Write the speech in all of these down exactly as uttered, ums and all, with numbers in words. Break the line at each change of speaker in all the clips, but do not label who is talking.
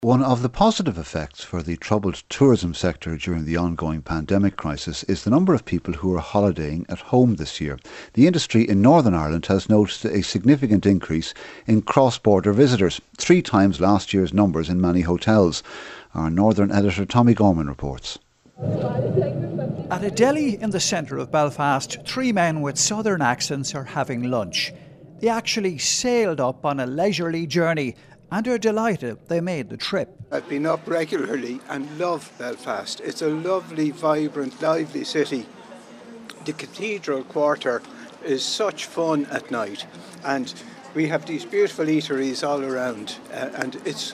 One of the positive effects for the troubled tourism sector during the ongoing pandemic crisis is the number of people who are holidaying at home this year. The industry in Northern Ireland has noticed a significant increase in cross-border visitors, three times last year's numbers in many hotels. Our Northern editor Tommy Gorman reports.
At a deli in the centre of Belfast, three men with southern accents are having lunch. They actually sailed up on a leisurely journey and are delighted they made the trip.
I've been up regularly and love Belfast. It's a lovely, vibrant, lively city. The Cathedral Quarter is such fun at night, and we have these beautiful eateries all around, uh, and it's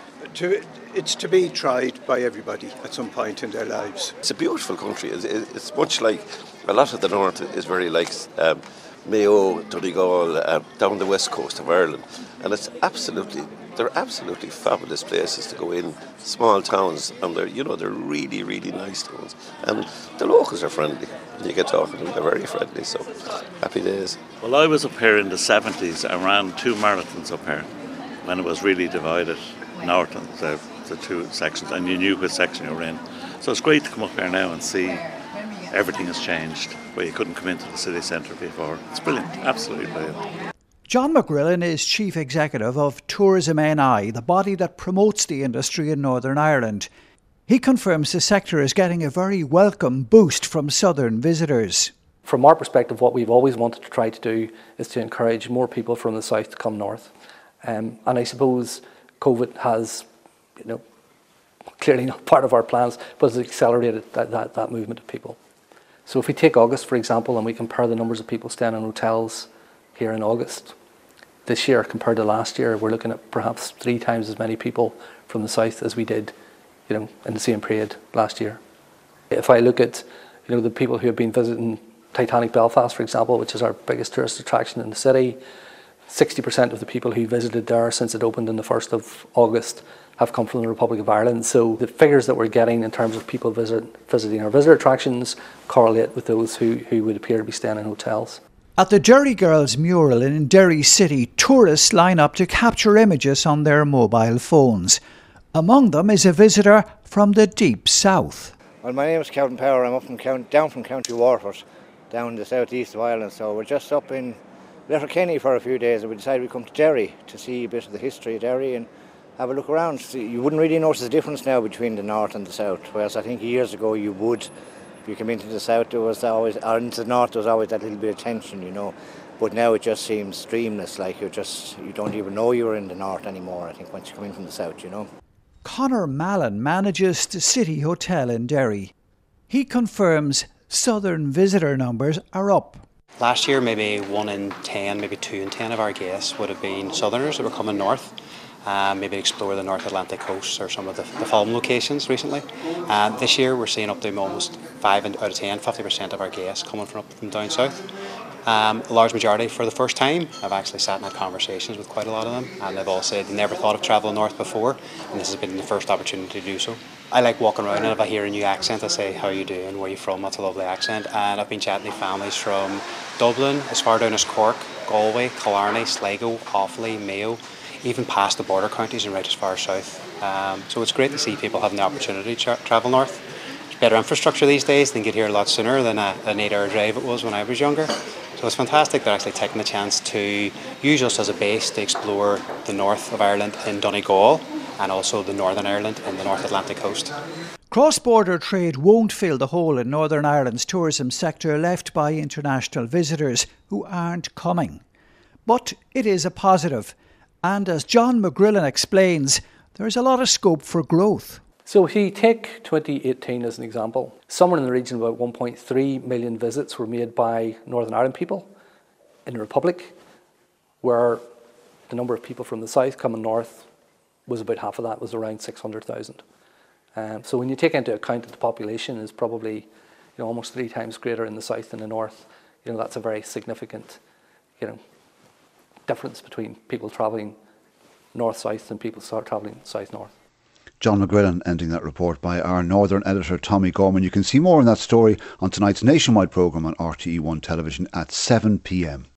to it's to be tried by everybody at some point in their lives.
It's a beautiful country. It's, it's much like a lot of the north is very like um, Mayo, Donegal, uh, down the west coast of Ireland, and it's absolutely they're absolutely fabulous places to go in, small towns, and they're you know they're really really nice towns, and the locals are friendly. You get talking to them, they're very friendly. So happy days.
Well, I was up here in the seventies. I ran two marathons up here when it was really divided north and the, the two sections, and you knew which section you were in. So it's great to come up here now and see everything has changed where you couldn't come into the city centre before. It's brilliant, absolutely brilliant.
John McGrillen is Chief Executive of Tourism N I, the body that promotes the industry in Northern Ireland. He confirms the sector is getting a very welcome boost from southern visitors.
From our perspective, what we've always wanted to try to do is to encourage more people from the south to come north. Um, and I suppose COVID has, you know, clearly not part of our plans, but has accelerated that, that, that movement of people. So if we take August, for example, and we compare the numbers of people staying in hotels here in August, this year compared to last year, we're looking at perhaps three times as many people from the south as we did, you know, in the same period last year. If I look at, you know, the people who have been visiting Titanic Belfast, for example, which is our biggest tourist attraction in the city, sixty percent of the people who visited there since it opened on the first of August have come from the Republic of Ireland. So the figures that we're getting in terms of people visit, visiting our visitor attractions correlate with those who, who would appear to be staying in hotels.
At the Derry Girls mural in Derry City, tourists line up to capture images on their mobile phones. Among them is a visitor from the deep south.
Well, my name is Calvin Power. I'm up from Count, down from County Waterford, down in the southeast of Ireland. So we're just up in Letterkenny for a few days, and we decided we'd come to Derry to see a bit of the history of Derry and have a look around. See, you wouldn't really notice the difference now between the north and the south, whereas I think years ago you would. If you came into the south, there was always, or into the north, there was always that little bit of tension, you know. But now it just seems streamless, like you just you don't even know you're in the north anymore. I think once you come in from the south, you know.
Conor Mallon manages the City Hotel in Derry. He confirms southern visitor numbers are up.
Last year, maybe one in ten, maybe two in ten of our guests would have been southerners that were coming north. Uh, maybe explore the North Atlantic coast or some of the, the film locations recently. Uh, this year we're seeing up to almost five out of ten, fifty percent of our guests coming from up from down south. Um, a large majority for the first time. I've actually sat and had conversations with quite a lot of them, and they've all said they never thought of travelling north before, and this has been the first opportunity to do so. I like walking around, and if I hear a new accent I say, how are you doing, where are you from, that's a lovely accent. And I've been chatting to families from Dublin, as far down as Cork, Galway, Killarney, Sligo, Offaly, Mayo, even past the border counties and right as far south. Um, so it's great to see people having the opportunity to tra- travel north. There's better infrastructure these days, they can get here a lot sooner than a, an eight hour drive it was when I was younger. So it's fantastic they're actually taking the chance to use us as a base to explore the north of Ireland in Donegal and also the Northern Ireland in the North Atlantic coast.
Cross-border trade won't fill the hole in Northern Ireland's tourism sector left by international visitors who aren't coming. But it is a positive. And as John McGrillen explains, there's a lot of scope for growth.
So if you take twenty eighteen as an example, somewhere in the region of about one point three million visits were made by Northern Ireland people in the Republic, where the number of people from the south coming north was about half of that, was around six hundred thousand. Um, so when you take into account that the population is probably, you know, almost three times greater in the south than the north, you know, that's a very significant, you know, difference between people travelling north-south and people start travelling south-north.
John McGrillen ending that report by our Northern editor Tommy Gorman. You can see more on that story on tonight's nationwide programme on R T E one television at seven p m.